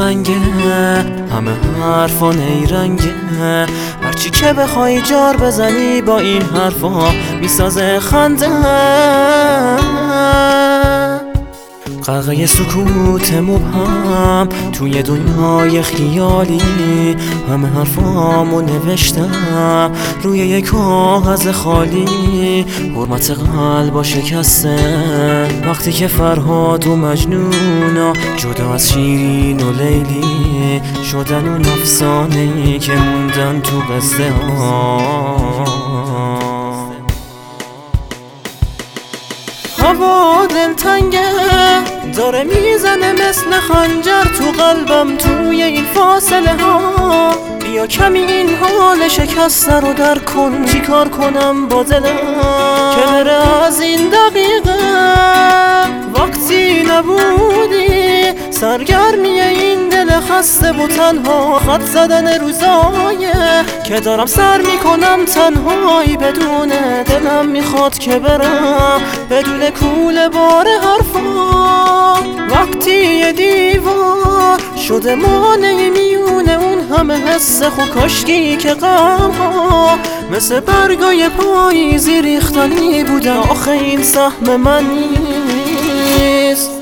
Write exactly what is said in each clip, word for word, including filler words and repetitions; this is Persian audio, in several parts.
سنگه، همه حرفا نیرنگه. هرچی که بخوای جار بزنی با این حرفا میسازه خنده. غرقه سکوت مبهم توی دنیای خیالی، همه حرفامو نوشتم روی یک کاغذ خالی. حرمت قلبا شکسته وقتی که فرهاد و مجنونا جدا از شیرین و لیلی شدن اون افسانه‌ای که موندن تو قصه ها. هوا دلتنگه داره میزنه مثل خنجر تو قلبم توی این فاصله ها. بیا کمی این حال شکسته رو در کن، چی کار کنم با دلم که بره از این دقیقه. وقتی نبودی سرگرمی این دل خسته و تنها، خط زدن روزایه که دارم سر میکنم تنهایی بدون دلم میخواد که برم بدون کوله بار حرفا. وقتی یه دیوار شده مانعی میونه اون همه حس خو کاشکی که غم ها مثل برگای پاییزی ریختنی بودن. آخه این سهم من نیست.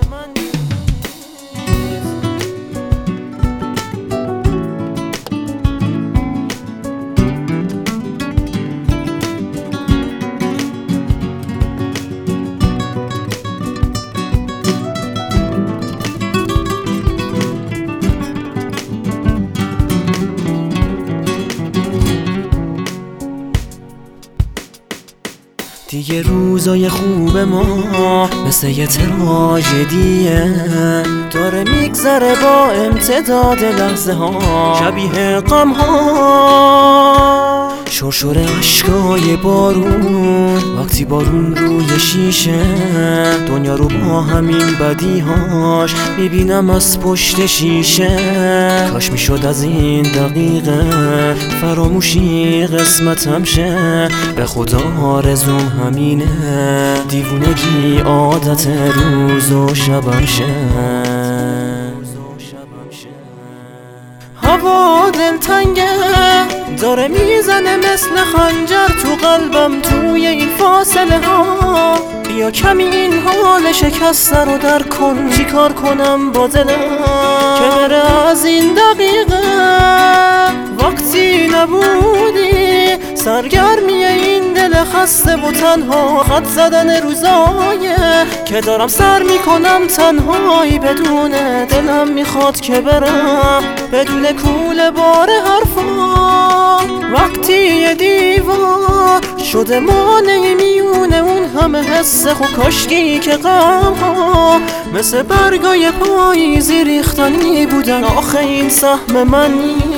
دیگه روزای خوب ما مثل یه تراژدیه داره میگذره با امتداد لحظه ها شبیه غم ها. شرشر اشکای بارون وقتی بارون روی شیشه دنیا رو با همین بدیهاش میبینم از پشت شیشه. کاش میشد از این دقیقه فراموشی قسمتم شه. به خدا آرزوم همینه دیوونگی عادت روز و شبم شه. هوا دلتنگه داره میزنه مثل خنجر تو قلبم توی این فاصله ها. بیا کمی این حال شکسته رو در کن، چی کار کنم با دلم که بره از این دقیقه. وقتی نبودی سرگرمی این دل خسته و تنها، خط زدن روزایه که دارم سر میکنم تنهایی بدون دلم میخواد که برم بدون کوله بار حرفا. وقتی یه دیوار شده مانعی میونه اون همه حس خو کاشکی که غم ها مثل برگای پاییزی ریختنی بودن. آخه این سهم من